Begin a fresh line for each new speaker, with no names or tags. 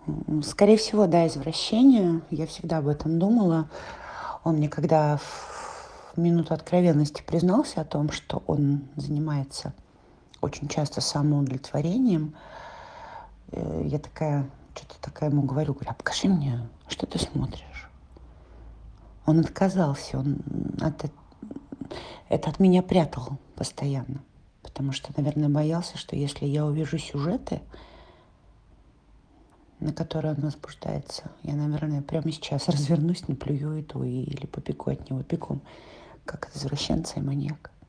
Скорее всего, да, извращение. Я всегда об этом думала. Он мне когда в минуту откровенности признался о том, что он занимается очень часто самоудовлетворением, я такая, что-то такая ему говорю: "А покажи мне, что ты смотришь?" Он отказался, он это от меня прятал постоянно, потому что, наверное, боялся, что если я увижу сюжеты, на которые он возбуждается, я, наверное, прямо сейчас развернусь, наплюю иду или побегу от него бегом, как от извращенца и маньяка.